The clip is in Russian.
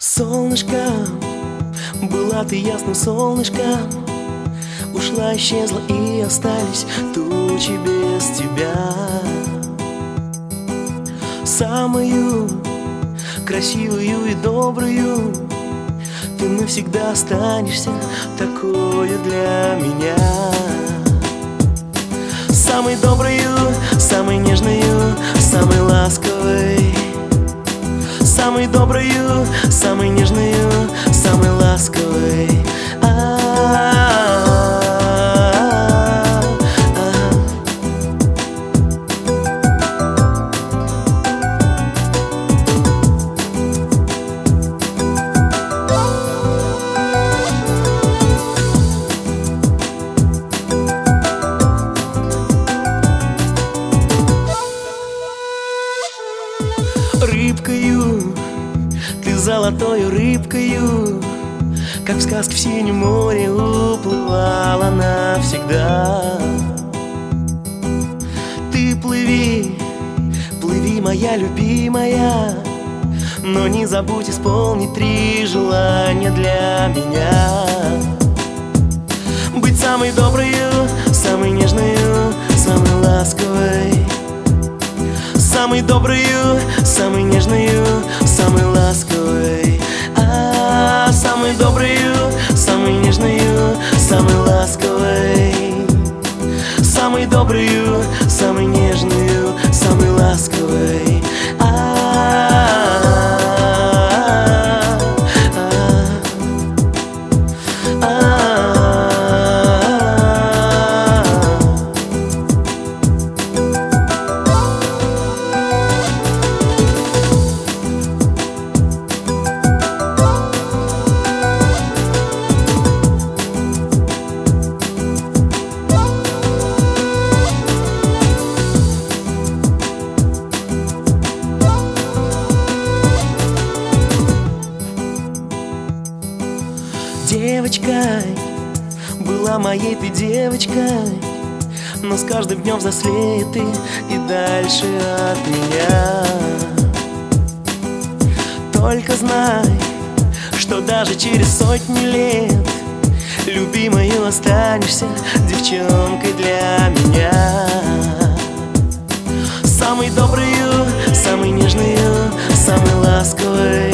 Солнышко, была ты ясным солнышком, ушла, исчезла и остались тучи без тебя. Самую красивую и добрую ты навсегда останешься такою для меня. Самой доброю, самой нежною, самой ласковой. Самой доброю, самой нежною, самой ласковой. Рыбкою, ты золотою рыбкою, как в сказке в синем море уплывала навсегда. Ты плыви, плыви, моя любимая, но не забудь исполнить 3 желания для меня. Быть самой доброю, самой нежною, самой ласковой. Самой доброю, самой нежною, самой ласковой. Самой доброю, самой нежною, самой ласковой. Самой доброю, самой нежною, самой ласковой. Девочкой, была моей ты девочкой, но с каждым днем взрослее ты и дальше от меня. Только знай, что даже через сотни лет любимою останешься девчонкой для меня. Самой доброю, самой нежною, самой ласковой.